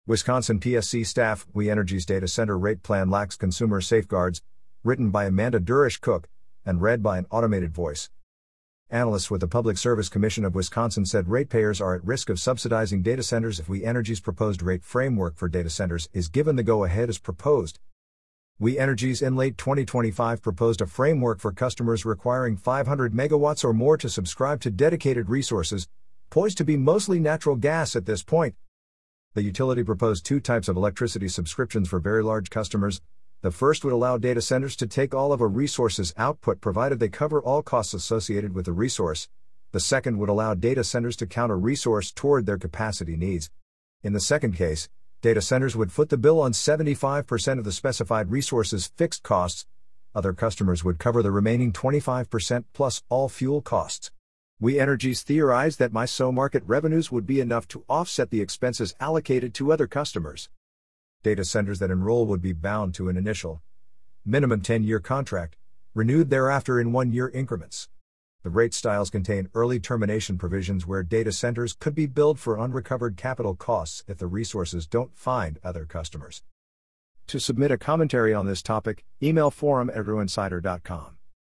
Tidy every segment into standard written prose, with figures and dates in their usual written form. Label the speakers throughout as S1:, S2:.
S1: Wisconsin PSC staff, We Energy's data center rate plan lacks consumer safeguards, written by Amanda Durish-Cook, and read by an automated voice. Analysts with the Public Service Commission of Wisconsin said ratepayers are at risk of subsidizing data centers if We Energy's proposed rate framework for data centers is given the go-ahead as proposed. We Energy's in late 2025 proposed a framework for customers requiring 500 megawatts or more to subscribe to dedicated resources, poised to be mostly natural gas at this point. The utility proposed two types of electricity subscriptions for very large customers. The first would allow data centers to take all of a resource's output provided they cover all costs associated with the resource. The second would allow data centers to count a resource toward their capacity needs. In the second case, data centers would foot the bill on 75% of the specified resource's fixed costs. Other customers would cover the remaining 25% plus all fuel costs. We Energies theorized that MISO market revenues would be enough to offset the expenses allocated to other customers. Data centers that enroll would be bound to an initial minimum 10-year contract, renewed thereafter in 1-year increments. The rate styles contain early termination provisions where data centers could be billed for unrecovered capital costs if the resources don't find other customers. To submit a commentary on this topic, email forum@ruinsider.com.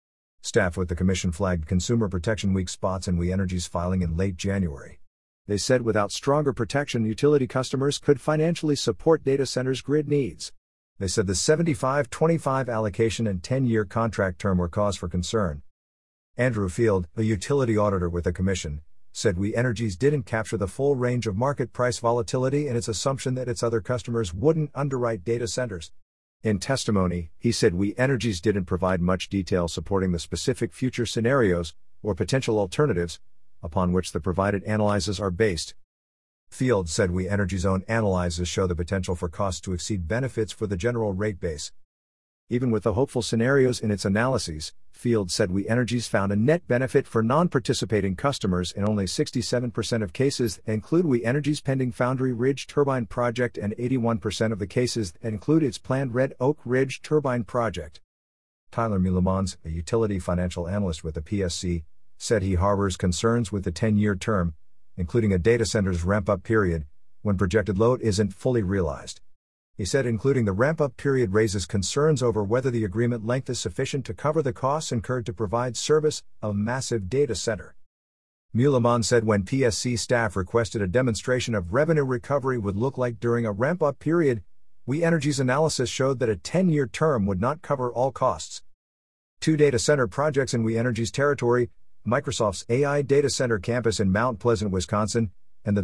S1: Staff with the Commission flagged Consumer Protection Week spots in We Energy's filing in late January. They said without stronger protection, utility customers could financially support data centers' grid needs. They said the 75-25 allocation and 10-year contract term were cause for concern. Andrew Field, a utility auditor with the Commission, said We Energies didn't capture the full range of market price volatility in its assumption that its other customers wouldn't underwrite data centers. In testimony, he said We Energies didn't provide much detail supporting the specific future scenarios, or potential alternatives, upon which the provided analyses are based. Field said We Energy's own analyses show the potential for costs to exceed benefits for the general rate base. Even with the hopeful scenarios in its analyses, Field said We Energies found a net benefit for non-participating customers in only 67% of cases that include We Energies' pending Foundry Ridge turbine project and 81% of the cases that include its planned Red Oak Ridge turbine project. Tyler Mulemans, a utility financial analyst with the PSC, said he harbors concerns with the 10-year term, including a data center's ramp-up period, when projected load isn't fully realized. He said including the ramp-up period raises concerns over whether the agreement length is sufficient to cover the costs incurred to provide service of a massive data center. Muleman said when PSC staff requested a demonstration of revenue recovery would look like during a ramp-up period, We Energies analysis showed that a 10-year term would not cover all costs. Two data center projects in We Energies territory, Microsoft's AI data center campus in Mount Pleasant, Wisconsin, and the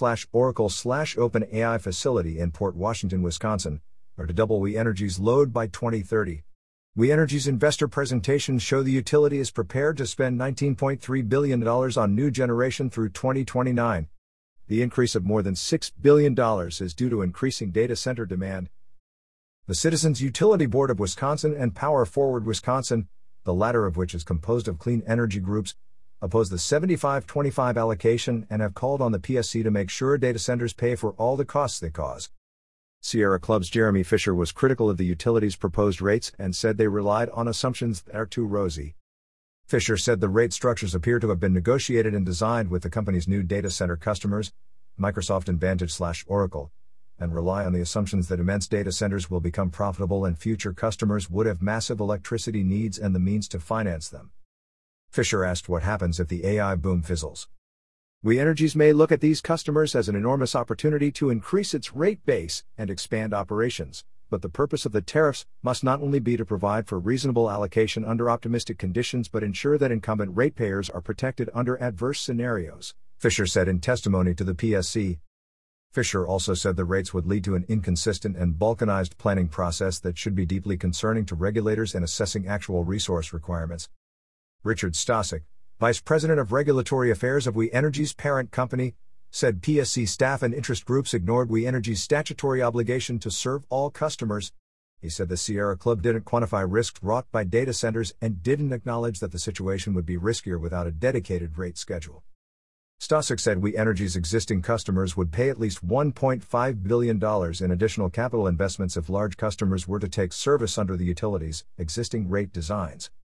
S1: Vantage/Oracle/OpenAI facility in Port Washington, Wisconsin, are to double We Energies' load by 2030. We Energies investor presentations show the utility is prepared to spend $19.3 billion on new generation through 2029. The increase of more than $6 billion is due to increasing data center demand. The Citizens Utility Board of Wisconsin and Power Forward Wisconsin, the latter of which is composed of clean energy groups, oppose the 75-25 allocation and have called on the PSC to make sure data centers pay for all the costs they cause. Sierra Club's Jeremy Fisher was critical of the utility's proposed rates and said they relied on assumptions that are too rosy. Fisher said the rate structures appear to have been negotiated and designed with the company's new data center customers, Microsoft and Vantage/Oracle, and rely on the assumptions that immense data centers will become profitable and future customers would have massive electricity needs and the means to finance them. Fisher asked what happens if the AI boom fizzles. We Energies may look at these customers as an enormous opportunity to increase its rate base and expand operations, but the purpose of the tariffs must not only be to provide for reasonable allocation under optimistic conditions but ensure that incumbent ratepayers are protected under adverse scenarios, Fisher said in testimony to the PSC. Fisher also said the rates would lead to an inconsistent and balkanized planning process that should be deeply concerning to regulators in assessing actual resource requirements. Richard Stasic, Vice President of Regulatory Affairs of We Energies' parent company, said PSC staff and interest groups ignored We Energies' statutory obligation to serve all customers. He said the Sierra Club didn't quantify risks wrought by data centers and didn't acknowledge that the situation would be riskier without a dedicated rate schedule. Stasic said We Energies' existing customers would pay at least $1.5 billion in additional capital investments if large customers were to take service under the utility's existing rate designs.